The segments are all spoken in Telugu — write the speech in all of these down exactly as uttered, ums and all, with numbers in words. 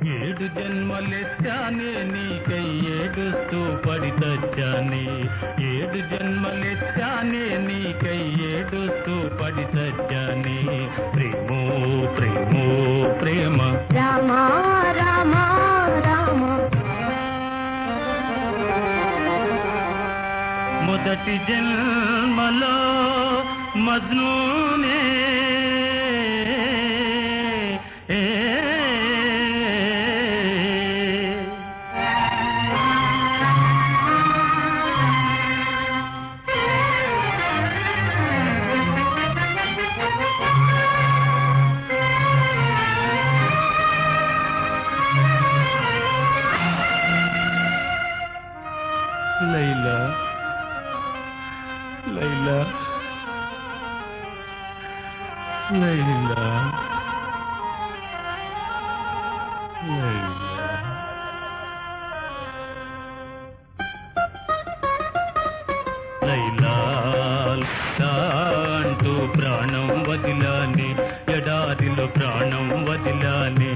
ఏడు జన్మలెత్తానే నీకై ఏడుస్తూ పడి చచ్చానే, ఏడు జన్మలెత్తానే నీకై ఏడుస్తూ పడి చచ్చానే. ప్రేమో ప్రేమో ప్రేమ రామ రామ రామ. మొదటి జన్మలో మజ్నూనే లైలా లైలా లైలా లైలా. లైలా అంటూ ప్రాణం వదిలానే, ఎడారిలో ప్రాణం వదిలానే.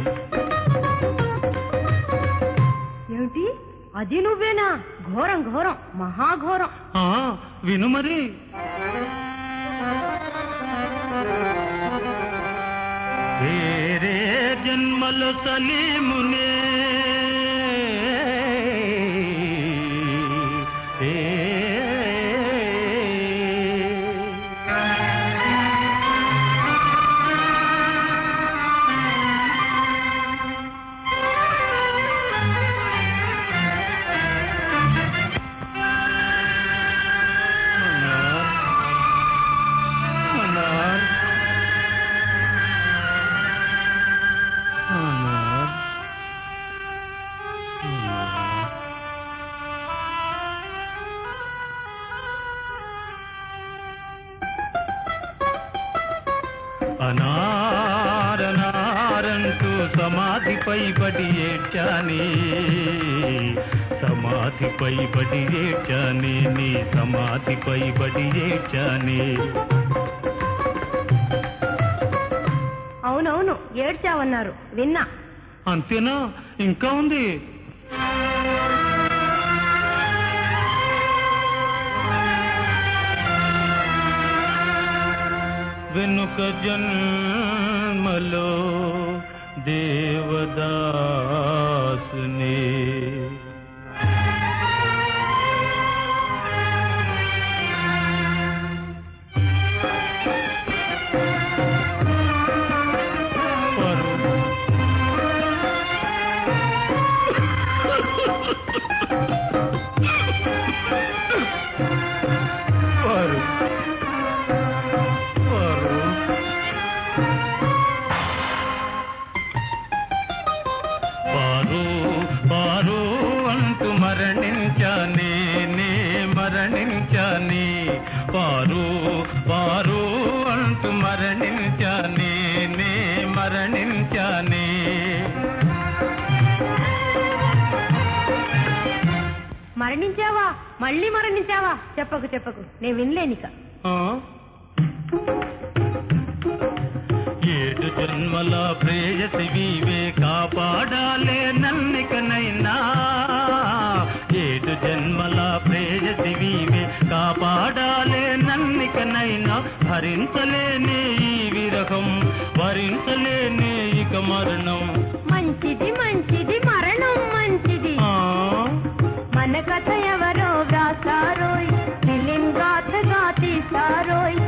ఏమిటి అది నువ్వేనా? ఘోరం ఘోరం మహాఘోరం. విను మరి. వేరే జన్మలో సలీమునే అనారనారంటూ సమాధిపై పడి ఏడ్చానే, సమాధిపై పడి ఏడ్చానే, నీ సమాధిపై పడి ఏడ్చానే. అవునవును ఏడ్చావన్నారు విన్నా. అంతేనా? ఇంకా ఉంది. వెనుక జన్మలో దేవదాసునే, మరణించానే, నే మరణించానే. పారు పారు అంటూ మరణించానే, నే మరణించానే. మరణించావా? మళ్ళీ మరణించావా? చెప్పకు చెప్పకు, నేను వినలేనిక. ఏడు జన్మల ప్రేయసివే కాపాడాలే నన్నికనైనా, ఏడు జన్మల ప్రేయసివే కాపాడాలే నన్నికనైనా. భరించలేనే ఈ విరహం, భరించలేనే ఇక మరణం. మంచిది మంచిది మరణం మంచిది. మన కథ ఎవరో వ్రాసారోయ్, ఫిలిం గాథగా తీసారోయ్.